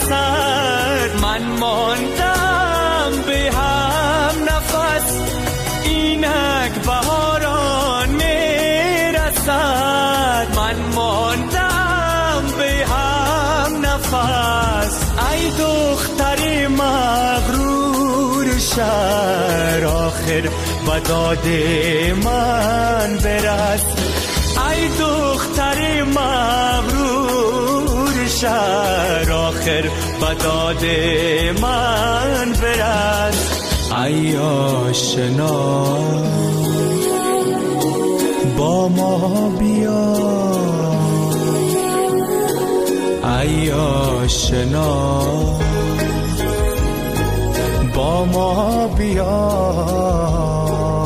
میرسد، من ماندم به هم نفس، اینک بهاران میرسد، من ماندم به هم نفس. ای دختر مغرور شهر، آخر به داد من برس. ای دختر مغرور شهر، آخر به داد من برس. ای آشنا با ما بیا، ای آشنا با ما بیا.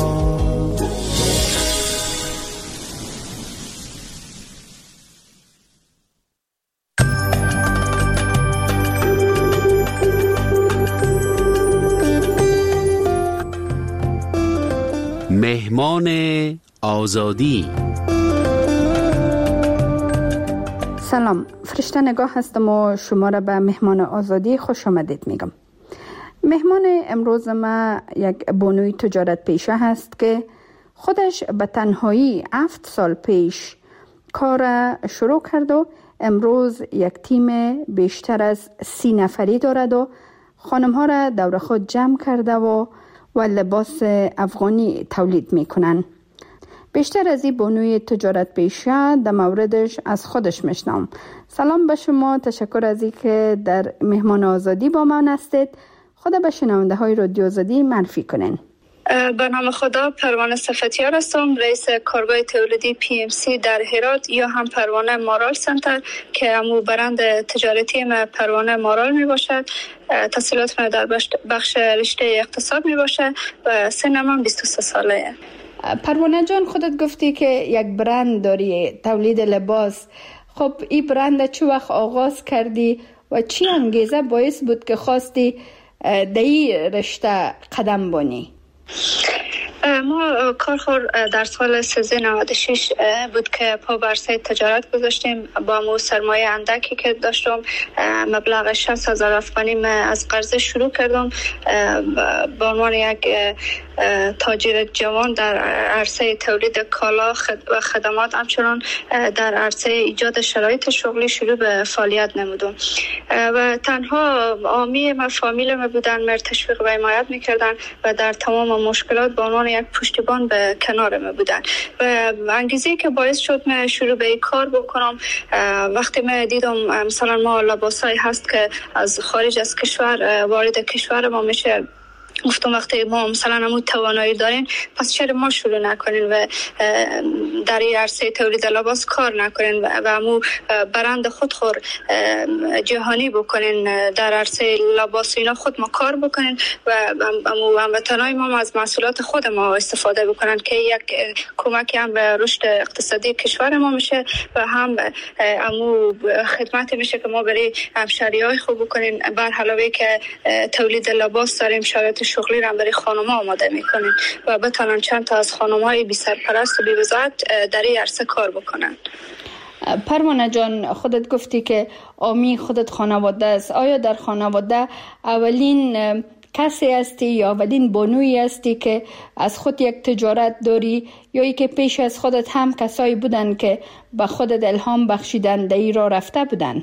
مهمان آزادی. سلام، فرشته نگاه هستم و شما را به مهمان آزادی خوش آمدید میگم. مهمان امروز ما یک بانوی تجارت پیشه هست که خودش به تنهایی 7 سال پیش کار شروع کرد و امروز یک تیم بیشتر از 30 نفری دارد و خانم ها را دور خود جمع کرده و لباس افغانی تولید میکنن. بیشتر از این بانوی تجارت پیشه در موردش از خودش میشنم. سلام به شما، تشکر از این که در مهمان آزادی با من هستید. خدا به شنونده های رادیو آزادی معرفی کنین. به نام خدا، پروانه صفتیار هستم، رئیس کارگاه تولیدی PMC در هرات یا هم پروانه مارال سنتر که همو برند تجارتی ما پروانه مارال می باشد. تحصیلات من در بخش رشته اقتصاد می باشه و سنم 23 ساله. پروانه جان، خودت گفتی که یک برند داری، تولید لباس. خب این برند چه وقت آغاز کردی و چی انگیزه باعث بود که خواستی در این رشته قدم بانی؟ ما کارخور در سال 1396 بود که پا بر سر تجارت گذاشتیم. با مو سرمایه اندکی که داشتم، مبلغ 60,000 افغانی از قرضه شروع کردم. به عنوان یک تاجر جوان در عرصه تولید کالا و خدمات، همچنان در عرصه ایجاد شرایط شغلی شروع به فعالیت نمودم و تنها عامی ما فامیل ما بودن، مرا تشویق و حمایت میکردن و در تمام مشکلات به عنوان یک پشتیبان به کنار ما بودن. و انگیزه که باعث شد من شروع به این کار بکنم، وقتی من دیدم مثلا ما لباسایی هست که از خارج از کشور وارد کشور ما میشه، گفتم وقتی ما مثلا همون توانایی دارین، پس چرا ما شروع نکنین و در این عرصه تولید لباس کار نکنین و همون برند خود جهانی بکنین، در عرصه لباس اینا خود ما کار بکنین و هموطنای ما از محصولات خود ما استفاده بکنن که یک کمکی هم به رشد اقتصادی کشور ما میشه و هم همون خدمتی میشه که ما برای همشهریای خوب بکنین. بر علاوه که تولید لباس داریم، شرایط شغلی را برای خانم‌ها آماده می‌کنیم و بتونن چند تا از خانم‌های بی سرپرست و بی وزارت در این عرصه کار بکنن. پروانه جان، خودت گفتی که عامی خودت خانواده است. آیا در خانواده اولین کسی هستی یا اولین بانویی هستی که از خود یک تجارت داری، یا ای که پیش از خودت هم کسایی بودن که به خودت الهام بخشیدن در این راه رفته بودن؟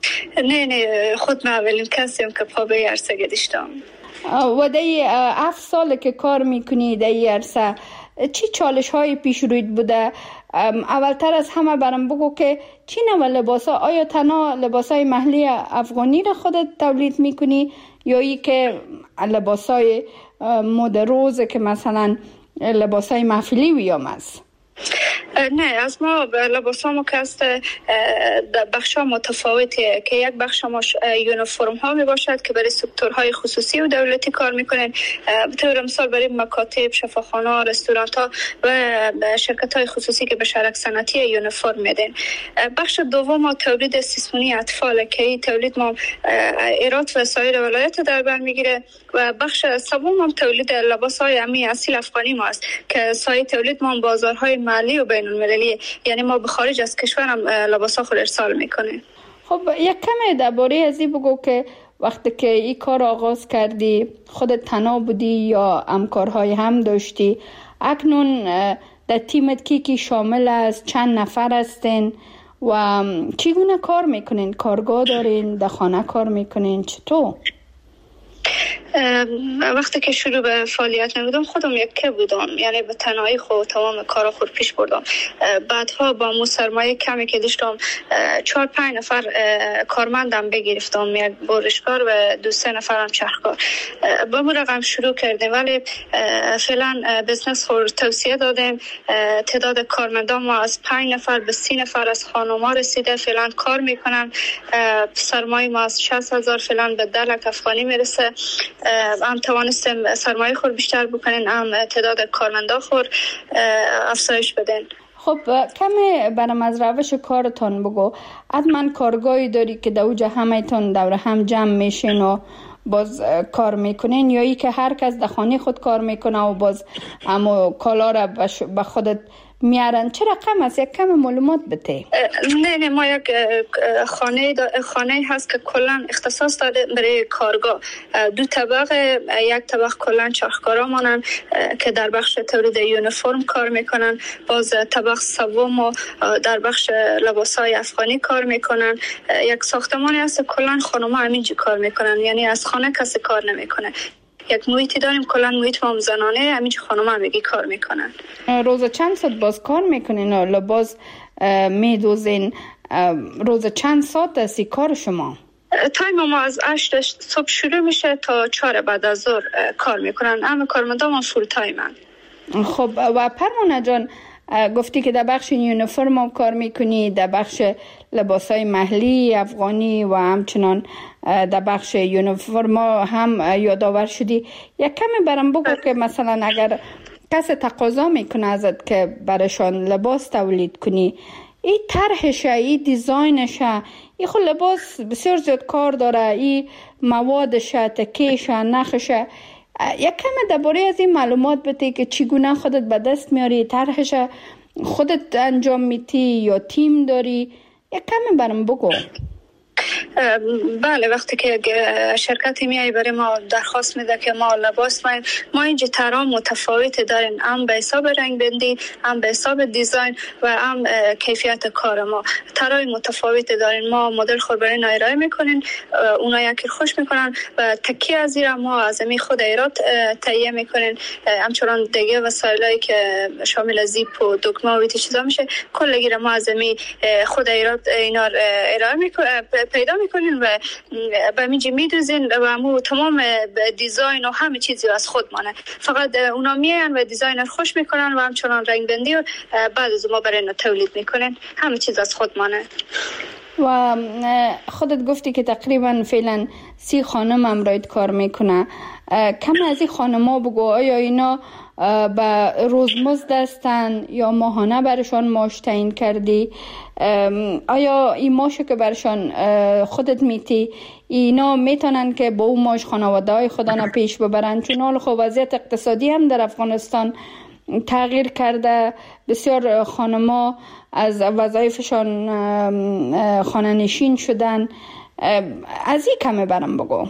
نه، خود من اولین کسیم که پا به عرصه گذاشتم. و در 7 ساله که کار میکنی در این عرصه، چی چالش های پیش روید بوده؟ اولتر از همه برام بگو که چی نوع لباس ها، آیا تنها لباس های محلی افغانی را خودت تولید میکنی یا ای که لباس های مد روز که مثلا لباس های محفلی ویام است؟ نه، از ما لباسامو که است بخشا متفاوتیه که یک بخش ما یونیفرم ها می باشد که برای سکتورهای خصوصی و دولتی کار میکنن، به طور مثال برای مکاتب، شفاخانه، رستوران ها و شرکت های خصوصی که به شرک صنعتی یونیفرم میدن. بخش دوم ما تولید سیسمونی اطفال که این تولید ما هرات و سایر ولایت در بر میگیره و بخش سوم هم تولید لباس های امی اصیل افغانی ما است که سایه تولید ما بازارهای محلی و بین المللی، یعنی ما به خارج از کشور هم لباسا خود ارسال میکنیم. خب یک کمی درباره از این بگو که وقتی که این کار آغاز کردی خودت تنها بودی یا همکارهای هم داشتی؟ اکنون در تیمت کی شامل است؟ چند نفر هستین و چگونه کار میکنین؟ کارگاه دارین؟ در خانه کار میکنین؟ چطور؟ وقتی که شروع به فعالیت نمودم خودم یکی بودم، یعنی به تنهایی خود تمام کارا خود پیش بردم. بعدها با مو سرمایه کمی که داشتم 4-5 نفر کارمندم بگرفتم، یک برشکار و 2-3 نفرم چرخکار. با مو رقم شروع کردیم، ولی فعلا بزنس خود توسعه دادیم. تعداد کارمندان ما از 5 نفر به 30 نفر از خانوما رسیده، فعلا کار میکنن. سرمایه ما از 60,000 فعلا به 10 لک افغانی میرسه. هم توانستیم سرمایه خور بیشتر بکنین، هم تعداد کارمندا خور افزایش بدین. خب کمی برام از روش کارتان بگو. حتما کارگاهی داری که در اوج همه‌تون دور هم جمع میشین و باز کار میکنین، یا ای که هر کس در خانه خود کار میکنه و باز اما کالا را به خودت میارن؟ چه رقم است؟ یک کم معلومات بده. نه ما یک خانه هست که کلا اختصاص داده برای کارگاه. 2 طبقه، یک طبقه کلا چرخکارا مانن که در بخش تولید یونیفرم کار میکنن، باز طبقه سوم در بخش لباسای افغانی کار میکنن. یک ساختمانی هست کلا خانوما همینجا کار میکنن، یعنی از خانه کسی کار نمیکنه. یک محیطی داریم کلا محیط ما زنانه، همینجا خانوما همگی کار میکنن. روز چند ساعت باز کار میکنین و لباس میدوزین؟ روز چند ساعت است کار شما؟ تایم ما از 8 صبح شروع میشه تا 4 بعد از ظهر کار میکنن. همه کارمندان ما فول تایمن. خب و پروانه جان، گفتی که در بخش یونیفرم هم کار میکنی، در بخش لباسای محلی افغانی و همچنان در بخش یونیفرم هم یادآور شدی. یک کمی برام بگو که مثلا اگر کسی تقاضا میکنه ازت که برشان لباس تولید کنی، این طرحشه، این دیزاینشه، این خود لباس بسیار زیاد کار داره، این موادشه، تکیشه، نخشه. یک کمی درباره از این معلومات بده که چگونه خودت به دست میاری؟ طرحش خودت انجام میدی یا تیم داری؟ یک کمی برام بگو. بله، وقتی که شرکتی میای برای ما درخواست میده که ما لباس ما اینجا طرح متفاوت داریم، هم به حساب رنگ بندی، هم به حساب دیزاین و هم کیفیت کار. ما طرح متفاوت داریم. ما مدل خود برای ارائه میکنین، اونا یکی خوش میکنن و تکی از زیر ما از می خود ایراد تهیه میکنین. همچنان دیگه وسایلی که شامل زیپ و دکمه و چیزا میشه کلگی ما از می خود ایراد اینا ارائه میکنن، پیدا میکنین و به میجی میدوزین و همون تمام دیزاین و همه چیزی از خود مانه. فقط اونا میان و دیزاین خوش میکنن و همچنان رنگ بندی و بعد از ما برای اینا تولید میکنن. همه چیز از خود مانه. و خودت گفتی که تقریبا فعلا 30 خانم امرایت کار میکنه. کم از این خانم‌ها بگو، آیا اینا به روزمزد هستن یا ماهانه برشان معاش تعیین کردی؟ آیا این معاشو که برشان خودت میتی اینا میتونن که با اون معاش خانواده‌های خودشون پیش ببرن؟ چون حال خب وضعیت اقتصادی هم در افغانستان تغییر کرده، بسیار خانم‌ها از وظایفشان خانه نشین شدن. از این کمی برام بگو.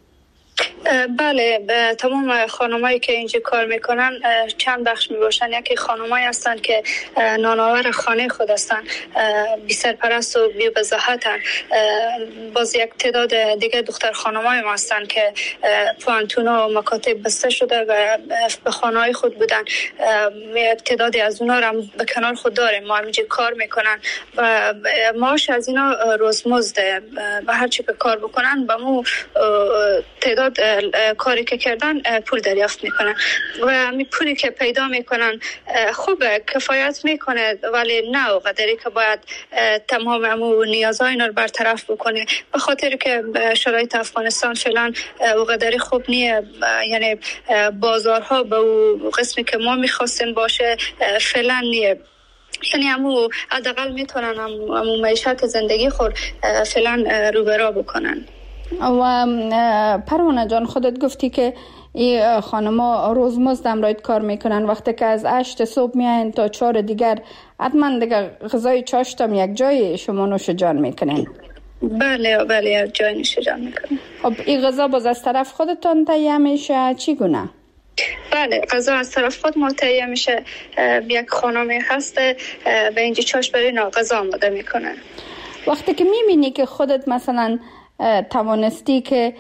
بله، تمام خانمایی که اینجا کار میکنن چند بخش میباشن. یکی خانمایی هستن که نانآور خانه خود هستن، بی سرپرست و بی وضاحتن. باز یک تعداد دیگه دختر خانمای ما هستن که پوانتونا و مکاتب بسته شده و به خانه‌های خود بودن. یک تعدادی از اونا رو به کنار خود داریم، ما اینجا کار میکنن و معاش از اینا روزمزده. به هر چی که کار بکنن به مو تعداد کاری که کردن پول دریافت میکنن و همین پولی که پیدا میکنن خوبه، کفایت میکنه، ولی نه اونقدری که باید تمام همون نیازهای اینا رو برطرف بکنه. به خاطر که شرایط افغانستان فعلا اونقدری خوب نیه، یعنی بازارها به اون قسمی که ما میخواستیم باشه فعلا نیه. یعنی همون حداقل میتونن همون معیشت زندگی خود فعلا روبرا بکنن. و پروانه جان، خودت گفتی که این خانما روزمزد امرایت کار میکنن. وقتی که از 8 صبح میاین تا 4 دیگر حتما دیگه غذای چاشتم یک جای شما نوش جان میکنن. بله جای نوش جان میکنم. خب این غذا باز از طرف خودتون تهیه میشه چگونه؟ بله غذا از طرف خود ما تهیه میشه. یک خانمی هست به اینجا چاش برای غذا آماده میکنه. وقتی که میبینی که خودت مثلا توانستی که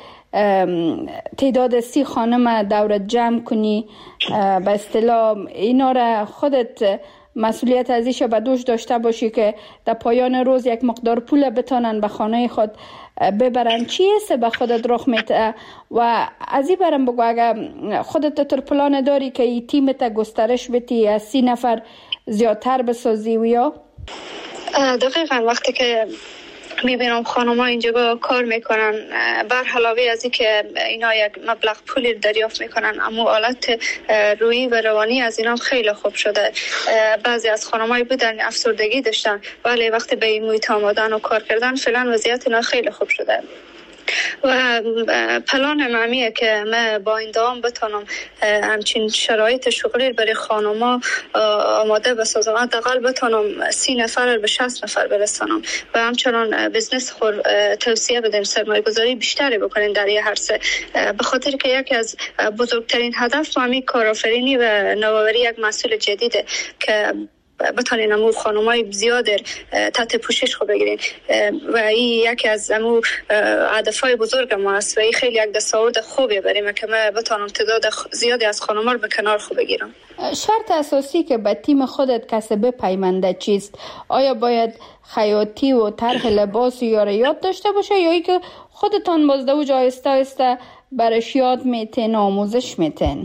تعداد 30 خانم دورت جمع کنی، به اصطلاح اینا را خودت مسئولیت ازیش به دوش داشته باشی که در پایان روز یک مقدار پول بتانن به خانه خود ببرن، چی است به خودت رخ میده؟ و از این برم بگو اگر خودت تر پلان داری که این تیمت گسترش بدی از 30 نفر زیادتر بسازی و یا؟ دقیقاً وقتی که میبینم خانم‌ها اینجا با کار میکنن، بر علاوه از این که اینا یک مبلغ پولی دریافت میکنن، اما حالت روحی و روانی از اینا خیلی خوب شده. بعضی از خانم‌های بودن افسردگی داشتن ولی وقتی به این محیط آمدن و کار کردن فعلا وضعیت اینا خیلی خوب شده. و پلان معمیه که من با این دوام بتونم همچین شرایط شغلی برای خانما آماده بسازم، حداقل بتونم 30 نفر به 60 نفر برسانم و همچنان بزنس خور توسعه بدیم، سرمایه گذاری بیشتری بکنیم در یه عرصه، به خاطر که یکی از بزرگترین هدف همین کارآفرینی و نوآوری یک محصول جدیده که بتانین امو خانمای زیاد تحت پوشش خود بگیرین و این یکی از امو هدفهای بزرگ ما است و این خیلی یک دستاورد خوبی بریم که من بتانم تعداد زیادی از خانم‌ها رو به کنار خود بگیرم. شرط اساسی که به تیم خودت کسی بپیونده چیست؟ آیا باید خیاطی و طرح لباس یا یاد داشته باشه یا ای که خودتان بازدوج آهسته برش یاد میتین آموزش میتین؟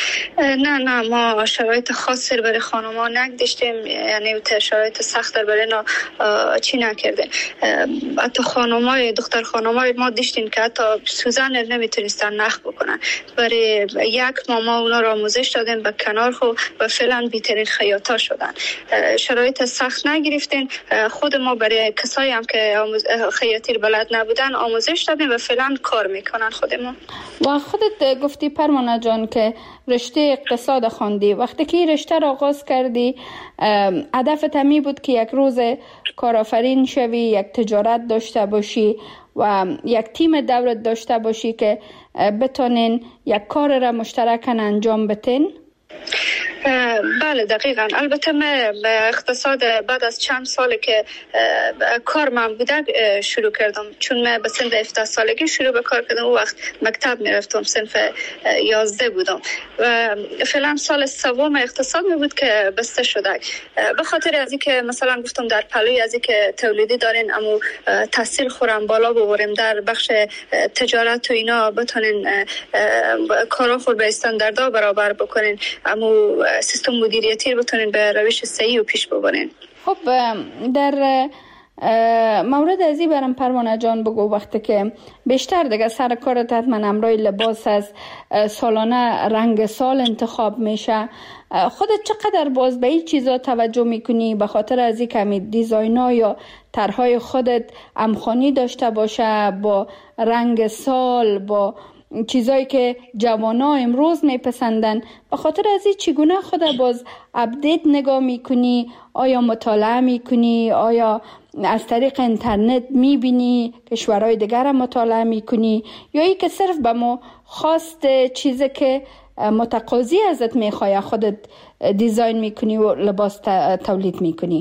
نه ما شرایط خاصی برای خانم‌ها نگذاشتیم، یعنی شرایط سخت برای اینا چی نکردیم. حتی دختر خانم‌های ما داشتیم که حتی سوزن نمیتونستن نخ بکنن، برای یک ما اونا را آموزش دادیم به کنار خو و فعلا بهترین خیاطا شدن. شرایط سخت نگرفتیم، خود ما برای کسایی هم که خیاطی بلد نبودن آموزش دادیم و فعلا کار میکنن خودمون. و خودت گفتی پرمانه جان که رشته اقتصاد خواندی، وقتی که رشته را آغاز کردی هدفت همی بود که یک روز کارآفرین شوی، یک تجارت داشته باشی و یک تیم دورت داشته باشی که بتونین یک کار را مشترکاً انجام بدین؟ بله دقیقاً. البته من به اقتصاد بعد از چند سال که کار من بوده شروع کردم، چون من به سن 17 سالگی شروع به کار کردم. اون وقت مکتب میرفتم، صنف 11 بودم و فعلا سال سوم اقتصاد می بود که بسته شده. به خاطر از اینکه مثلا گفتم در پلوی از اینکه تولیدی دارین اما تحصیل خورم بالا ببریم در بخش تجارت و اینا بتونین کارا خود به استانداردها برابر بکنین، اما سیستم مدیریتی رو بتونین به روش صحیح و پیش ببرین. خب در مورد ازی برم پروانه جان بگو، وقتی که بیشتر دیگه سر کارت حتما امرای لباس از سالانه رنگ سال انتخاب میشه، خودت چقدر باز به این چیزا توجه میکنی به خاطر از این کمی دیزاین‌ها یا طرحهای خودت همخوانی داشته باشه با رنگ سال، با چیزایی که جوانا امروز میپسندن؟ به خاطر از این چگونه خود باز اپدیت نگاه میکنی؟ آیا مطالعه میکنی؟ آیا از طریق اینترنت میبینی کشورهای دیگر هم مطالعه میکنی؟ یا ای که صرف به ما خواست چیزی که متقاضی ازت میخواه خودت دیزاین میکنی و لباس تولید میکنی؟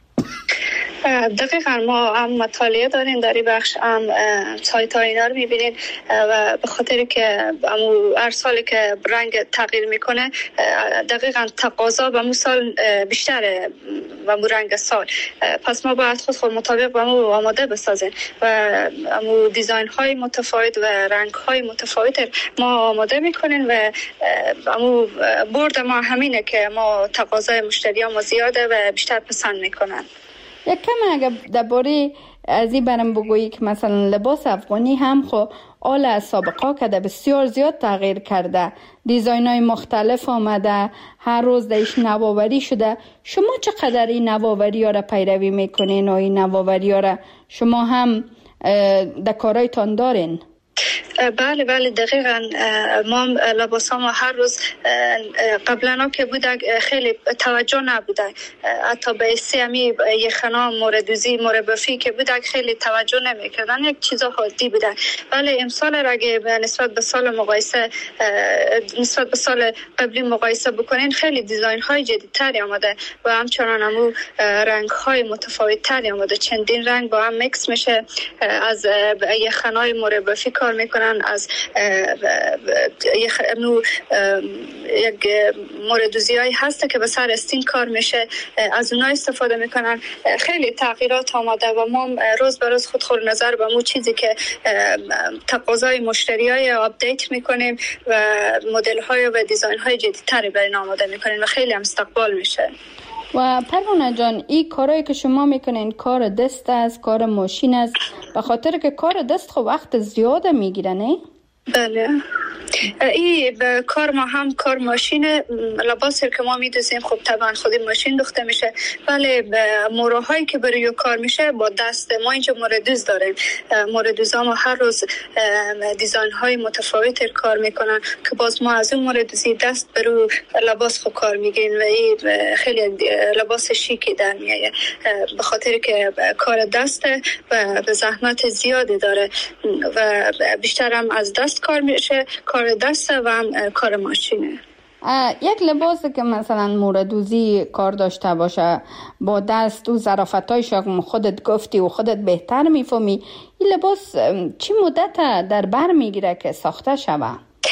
دقیقا ما هم مطالعه داریم در این بخش، هم سایت ها اینا رو میبینیم و به خاطر که هر سالی که رنگ تغییر میکنه دقیقا تقاضا به مو سال بیشتره و مو رنگ سال، پس ما باید خود مطابق به مو آماده بسازیم و مو دیزاین های متفاوت و رنگ های متفاوت ما آماده میکنیم و مو برد ما همینه که ما تقاضای مشتری ما زیاده و بیشتر پسند میکنن. یک کم اگر درباره از این برم بگویی که مثلا لباس افغانی هم خو آل از سابقا کده بسیار زیاد تغییر کرده، دیزاین های مختلف آمده، هر روز دیش نوآوری شده. شما چقدر این نوآوری ها را پیروی میکنین و این نوآوری ها را شما هم در کارایتان دارین؟ بله دقیقاً. ما لباسا ما هر روز قبلا که بوده خیلی توجه نبوده، حتی به سیمی یخنا موردوزی مربفی که بوده خیلی توجه نمیکردن، یک چیز عادی بوده. ولی امسال اگه نسبت به سال مقایسه نسبت به سال قبلی مقایسه بکنین خیلی دیزاین های جدیدتری آمده و همچنان همون رنگ های متفاوت تری آمده. چندین رنگ با هم میکس میشه. از یخنای مربفی کار میکنن، از یک موردوزی های هسته که به سر استین کار میشه، از اونها استفاده میکنن. خیلی تغییرات آمده و ما روز به روز خود نظر به مو چیزی که تقاضای مشتری های آپدیت میکنیم و مدل های و دیزاین های جدیدتری برای آماده میکنیم و خیلی هم استقبال میشه. و پروانه جان، این کارهایی که شما میکنین کار دست است، کار ماشین است، به خاطر که کار دست خب وقت زیاده میگیره نه؟ بله، این کار ما هم کار ماشین لباسی که ما میدوزیم خب طبعا خودی ماشین دوخته میشه، ولی موراهایی که برای کار میشه با دست ما. اینجا موردوز داریم، موردوزا ما هر روز دیزاین های متفاوت کار میکنن که باز ما از اون موردوزی دست برای لباس خب کار میگیم و این خیلی لباس شیکی در میایه به خاطر که کار دسته و به زحمت زیادی داره و بیشتر هم از دست کار میشه، کار دسته و هم کار ماشینه. یک لباسی که مثلا موردوزی کار داشته باشه با دست و ظرافتایش خودت گفتی و خودت بهتر میفهمی، این لباس چی مدت در بر میگیره که ساخته شوه؟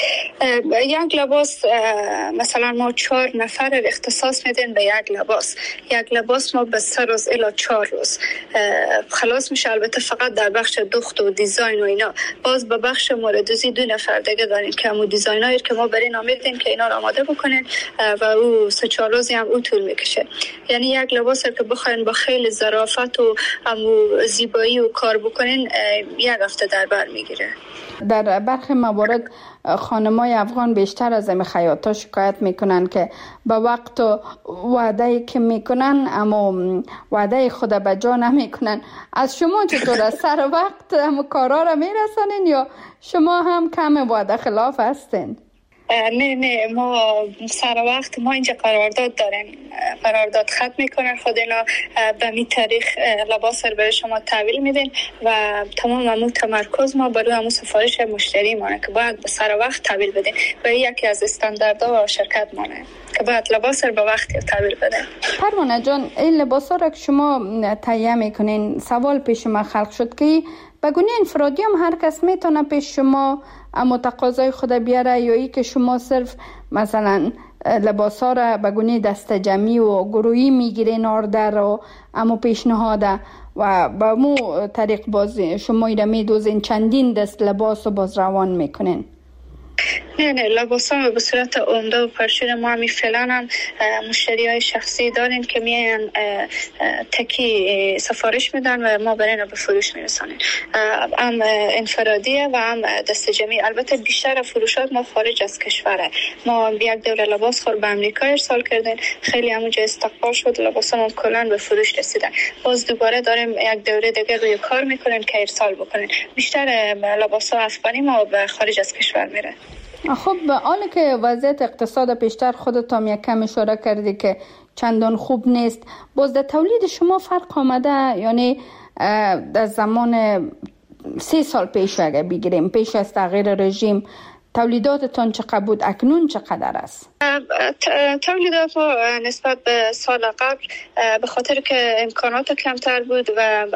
یک لباس مثلا ما 4 نفر اختصاص میدین به یک لباس ما به 3 روز الی 4 روز خلاص میشه. البته فقط در بخش دوخت و دیزاین و اینا. باز به بخش موردوزی 2 نفر دیگه داریم که همون دیزاینایی که ما برین آمیدین که اینا رو آماده بکنین و او 3-4 روزی هم او طول میکشه. یعنی یک لباس که بخواین با خیلی ظرافت و همون زیبایی و کار بکنین 1 هفته در بر میگیره. در برخی موارد خانمای افغان بیشتر از این خیاطا شکایت میکنن که با وقت و وعده که میکنن اما وعده خود به جا نمیکنن. از شما چطور است؟ سر وقت هم کارا را میرسانین یا شما هم کم وعده خلاف هستین؟ نه ما سر وقت ما اینجا قرارداد داریم، قرارداد ختم میکنن خود اینا به می تاریخ لباس رو برای شما تحویل میدین و تمام همون تمرکز ما برای همون سفارش مشتری مانه که باید به سر وقت تحویل بدین و یکی از استانداردها و شرکت مانه که باید لباس رو به وقت تحویل بدین. پروانه جان، این لباس ها را که شما تهیه میکنین، سوال پیش ما خلق شد که به گونه انفرادی هم هر کس میتونه پیش شما اما تقاضای خود بیاره یا ای که شما صرف مثلا لباس ها را به گونه دست جمعی و گروهی میگیرین آردر و اما پیشنهاده و با مو طریق باز شما ایره میدوزین چندین دست لباس و باز روان میکنین؟ نه لباس ها به صورت عمده و پرشور ما همی فعلا هم مشتری های شخصی دارین که میان تکی سفارش میدن و ما برای به فروش میرسانیم. هم انفرادیه و هم دست جمعی. البته بیشتر فروشات ما خارج از کشوره. ما یک دوره لباس خور به امریکا ارسال کردیم، خیلی همونجا استقبال شد، لباس ما کلان به فروش رسیدن. باز دوباره داریم یک دوره دیگه روی کار میکنیم که ارسال بکنیم. بیشتر لباس ها افغانی ما به خارج از کشور میره. خب حالا که وضعیت اقتصاد پیشتر خودت هم یک کم اشاره کردی که چندان خوب نیست، باز در تولید شما فرق آمده؟ یعنی در زمان 3 سال پیش اگه بگیریم پیش از تغییر رژیم تولیداتتان چقدر بود، اکنون چقدر است؟ تولیدات ما نسبت به سال قبل به خاطر که امکانات کمتر بود و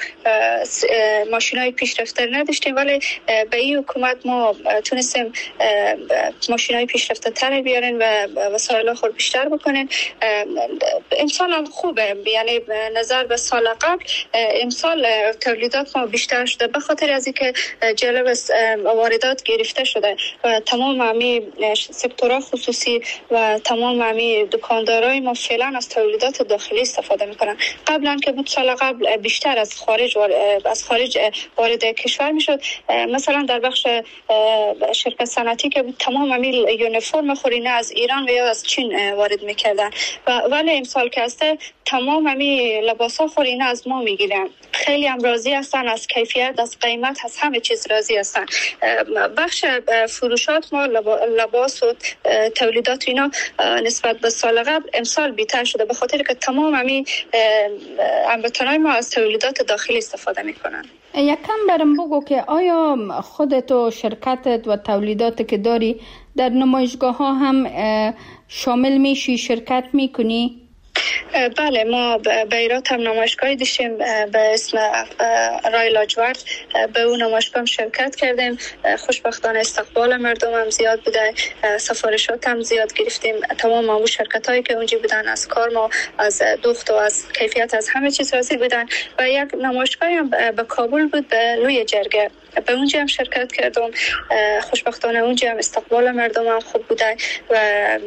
ماشینای پیشرفته نداشتیم، ولی به این حکومت ما تونستیم ماشینای پیشرفته تر بیارین و وسایل خود بیشتر بکنین. امسال هم خوبه، یعنی نظر به سال قبل امسال تولیدات ما بیشتر شده به خاطر از اینکه جلب واردات گرفته شده و تمام همی سکتورها خصوصی و تمام همی دکاندارای ما فعلا از تولیدات داخلی استفاده میکنن. قبلا که بود سال قبل بیشتر از خارج وارد کشور میشد. مثلا در بخش شرکت صنعتی که بود تمام همی یونیفرم خورینه از ایران و یا از چین وارد میکردن ولی امسال که هسته تمام همی لباسا خور اینا از ما میگیرن. خیلی هم راضی هستن از کیفیت، از قیمت، از همه چیز راضی هستن. بخش فروشات ما لباس و تولیدات اینا نسبت به سال قبل امسال بیشتر شده، به خاطر که تمام همین هموطنای ما از تولیدات داخلی استفاده میکنن. یکم برام بگو که آیا خودت و شرکتت و تولیداتی که داری در نمایشگاه ها هم شامل میشی، شرکت میکنی؟ بله، ما به ایرات هم نمایشگاهی داشتیم به اسم رای لاجورد. به اون نمایشگاه شرکت کردیم. خوشبختانه استقبال مردم هم زیاد بوده، سفارشات هم زیاد گرفتیم. تمام اون شرکت هایی که اونجا بودن از کار ما، از دخت و از کیفیت، از همه چیز راضی بودن. و یک نمایشگاهی هم به کابل بود، به لوی جرگه، به اونجا هم شرکت کردم. خوشبختانه اونجا هم استقبال مردم هم خوب بوده و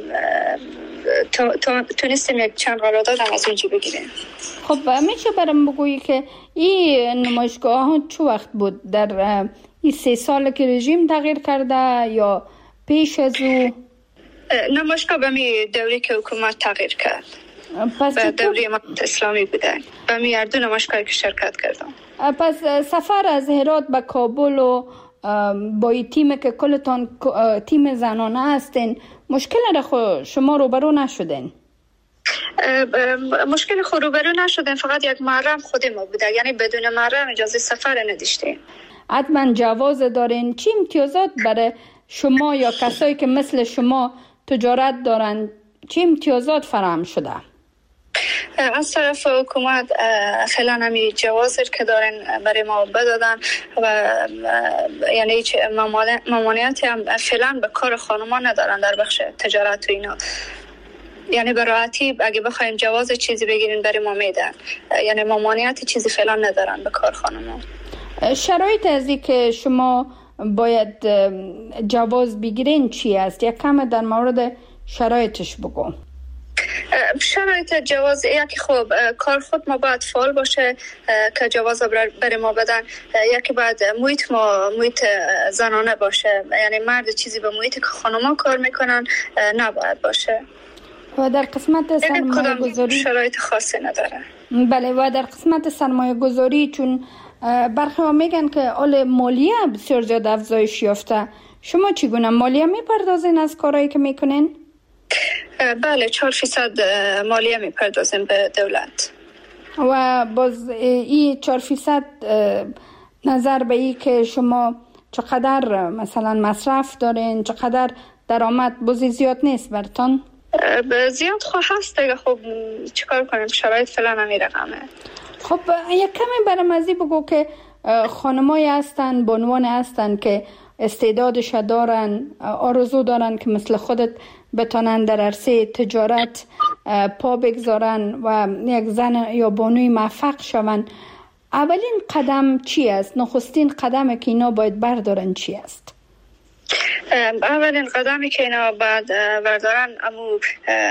تونستیم یک چند قرارداد هم از اونجا بگیریم. خب میشه برام بگویی که این نمایشگاه ها چه وقت بود؟ در این 3 سال که رژیم تغییر کرده یا پیش از او؟ نمایشگاه به می دوری که حکومت تغییر کرد، پس به دوری امارت اسلامی بوده. به می هر دو نمایشگاهی که شرکت کردم. پس سفر از هرات به کابل و با این تیم که کلتان تیم زنانه هستین، مشکل را شما روبرو نشدین؟ مشکل خود روبرو نشدین، فقط یک محرم خود ما بوده، یعنی بدون محرم اجازه سفر نداشتیم. حتما جواز دارین. چی امتیازات برای شما یا کسایی که مثل شما تجارت دارن، چی امتیازات فراهم شده؟ از طرف حکومت فعلا همی جوازی که دارن برای ما بدادن و یعنی ممانعتی هم فعلا به کار خانمان ندارن در بخش تجارت و اینا. یعنی به راحتی اگه بخوایم جواز چیزی بگیرین برای ما میدن، یعنی ممانعتی چیزی فعلا ندارن به کار خانمان. شرایط از این که شما باید جواز بگیرین چی است؟ یک کم در مورد شرایطش بگو. شرایط جواز یکی خوب کار خود ما باید فعال باشه که جواز برای ما بدن. یکی باید محیط زنانه باشه، یعنی مرد چیزی به محیط که خانوما کار میکنن نباید باشه. و در قسمت سرمایه گذاری شرایط خاصی نداره. بله، و در قسمت سرمایه گذاری چون برخی ها میگن که اول مالیه بسیار زیاد افزایش یافته، شما چگونه مالیه میپردازین از کارهایی که میکنین؟ بله، 4% مالیه میپردازیم به دولت. و باز این 4% نظر به این که شما چقدر مثلا مصرف دارین، چقدر درآمد، بازی زیاد نیست برتان؟ زیاد هست دیگه. خب چیکار کنیم، شرایط فعلا همین رقمه. خب یک کمی برام ازی بگو که خانمایی هستن، بانوان هستن که استعدادش دارن، آرزو دارن که مثل خودت بتونن در عرصه تجارت پا بگذارن و یک زن یا بانوی موفق شون. اولین قدم چی است؟ نخستین قدمی که اینا باید بردارن چی است؟ اولین قدمی که اینا باید بردارن امو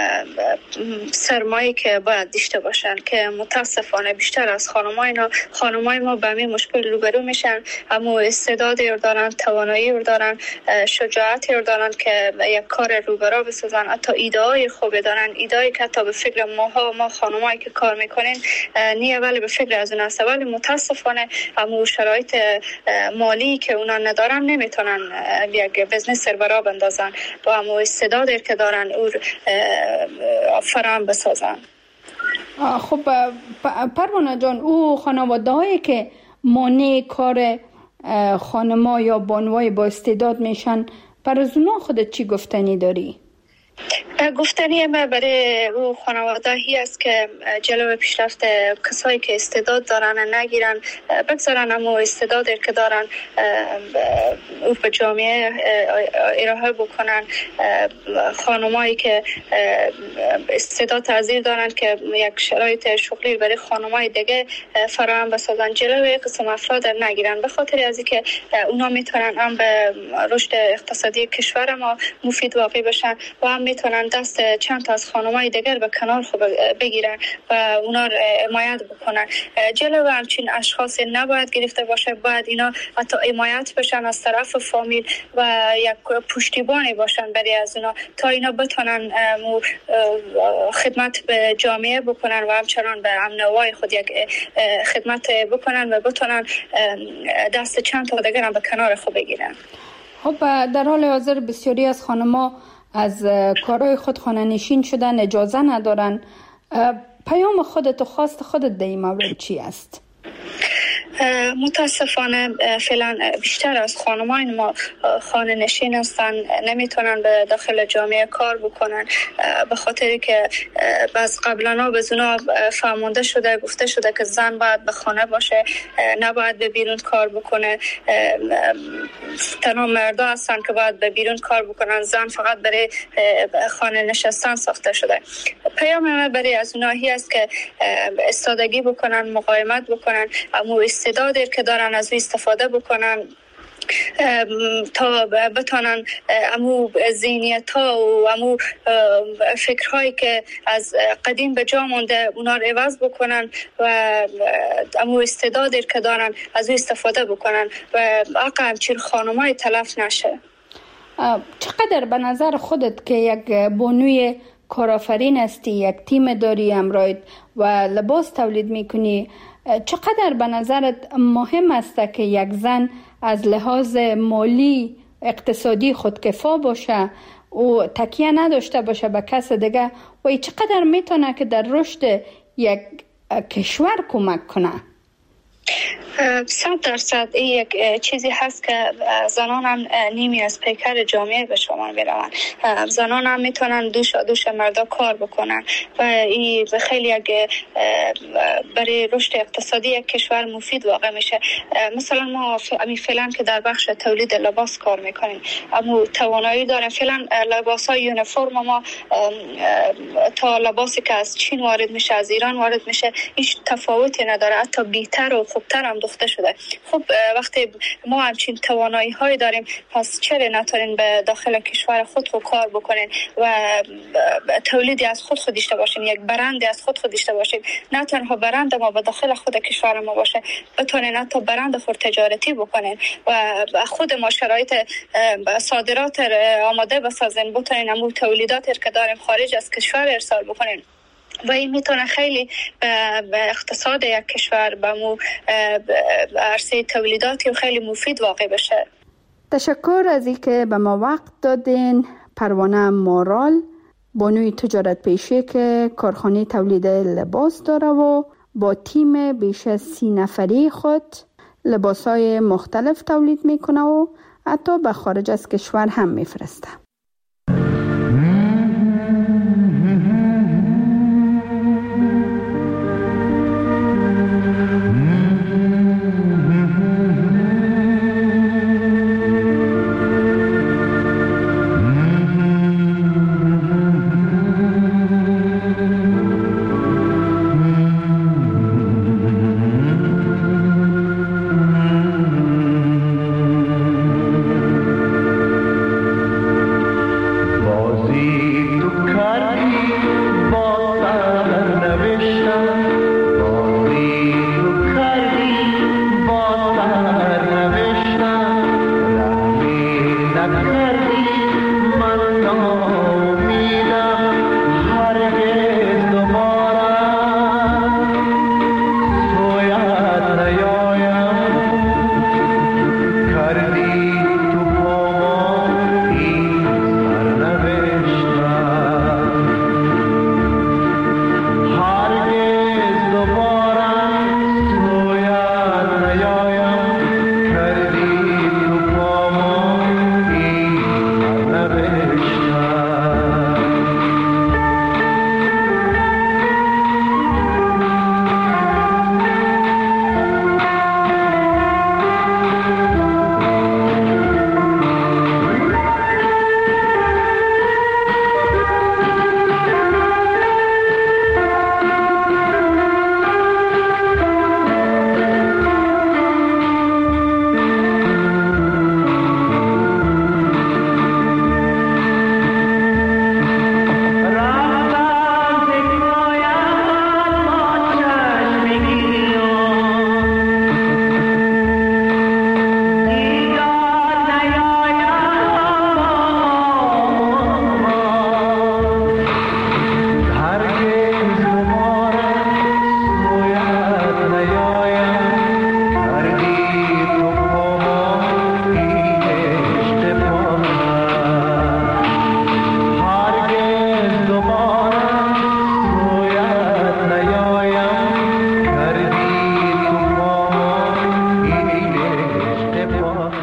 سرمایه که باید داشته باشن که متاسفانه بیشتر از خانمای ما به همین مشکل روبرو میشن. امو استعدادی دارن، توانایی دارن، شجاعتی دارن که یک کار روبرو بسازن. حتی ایده‌های خوبی دارن، ایده‌ای که حتی به فکر ما خانمایی که کار میکنین نیه، ولی به فکر از اون است. ولی متاسفانه امو شرایط مالی که اونا ندارن نمیتونن یک بزنس سربرا بندازن با همو استعدادی که دارن او فراهم بسازن. خب پروانه جان، او خانواده هایی که مانع کار خانما یا بانوای با استعداد میشن، پر از اونا خودت چی گفتنی داری؟ گفتنی ما برای او خانواده هی است که جلو پیشرفت کسایی که استعداد دارن نگیرن، بگذارن اما استعدادی که دارن او به جامعه ارائه بکنن. خانمایی که استعداد تحضیر دارن که یک شرایط شغلی برای خانمای دیگه فراهم بسازن، جلوی قسم افراد نگیرن، به خاطر از اینکه اونا میتونن هم به رشد اقتصادی کشور ما مفید واقع بشن و هم میتونن دست چند تا از خانمای دیگر به کنار بگیرن و اونا رو حمایت بکنن. جلو همچین اشخاص نباید گرفته باشه، باید اینا حتی حمایت بشن از طرف فامیل و یک پشتیبانی باشن برای از اونا تا اینا بتونن خدمت به جامعه بکنن و همچنان به امن و امان خود یک خدمت بکنن و بتونن دست چند تا دیگر هم به کنار خود بگیرن. خب در حال حاضر بسیاری از خانم‌ها از کارهای خود خانه نشین شدن، اجازه ندارن. پیام خودت و خواست خودت در این مورد چی است؟ متاسفانه فعلا بیشتر از خانمان ما خانه نشین هستن، نمیتونن به داخل جامعه کار بکنن به خاطری که باز قبلا به اونا فهمونده شده، گفته شده که زن باید به خانه باشه، نباید به بیرون کار بکنه. تنها مردا هستن که باید به بیرون کار بکنن، زن فقط برای خانه نشستن ساخته شده. پیام من برای از اونایی است که استادگی بکنن، مقاومت بکنن، اما استعدادی که دارن از استفاده بکنن تا بتونن امو ذهنیت ها و امو فکرهایی که از قدیم به جا مونده اونا رو عوض بکنن و امو استعدادی که دارن از استفاده بکنن و حق همچین خانمای تلف نشه. چقدر به نظر خودت که یک بانوی کارآفرین هستی، یک تیم داری همراهت و لباس تولید میکنی، چقدر به نظرت مهم است که یک زن از لحاظ مالی اقتصادی خودکفا باشه و تکیه نداشته باشه به کس دیگه و چقدر میتونه که در رشد یک کشور کمک کنه؟ 100% این یک چیزی هست که زنان هم نیمی از پیکر جامعه به شما میروند. زنان هم میتونن دوش مردا کار بکنن و این خیلی برای رشد اقتصادی یک کشور مفید واقع میشه. مثلا ما فعلا که در بخش تولید لباس کار میکنیم، اما توانایی داریم فعلا لباسای یونیفرم ما تا لباسی که از چین وارد میشه، از ایران وارد میشه، هیچ تفاوتی نداره، حتی بهتر و خوبتر هم دخته شده. خب وقتی ما همچین توانایی های داریم، پس چرا نتونین به داخل کشور خود کار بکنین و تولیدی از خود داشته باشین، یک برندی از خود داشته باشین، نه تنها برند ما به داخل خود کشور ما باشه، بتونین حتی برند خود تجارتی بکنین و خود ما شرایط صادرات آماده بسازین، بتونین همون تولیداتی که داریم خارج از کشور ارسال بکنین و این میتونه خیلی به اقتصاد یک کشور به عرصه تولیداتی خیلی مفید واقع بشه. تشکر از اینکه به ما وقت دادین. پروانه مارال، بانوی تجارت پیشه که کارخانه تولید لباس داره و با تیم بیش از 30 نفری خود لباسای مختلف تولید میکنه و حتی به خارج از کشور هم میفرسته. That